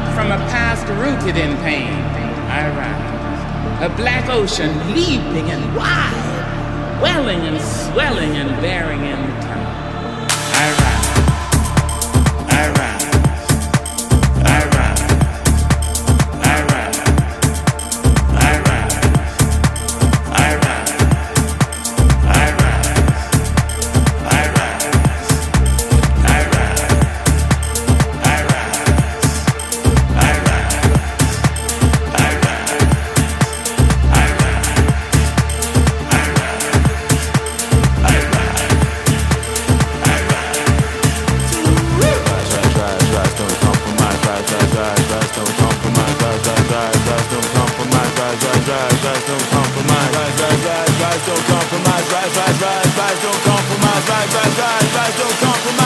from a past rooted in pain. I rise. A black ocean leaping and wide, welling and swelling and bearing in the tide. I rise. I rise. I rise. I rise. I rise. I rise. I rise. I rise. I rise. I rise. I rise. I rise. I rise. I rise. Don't compromise, don't compromise,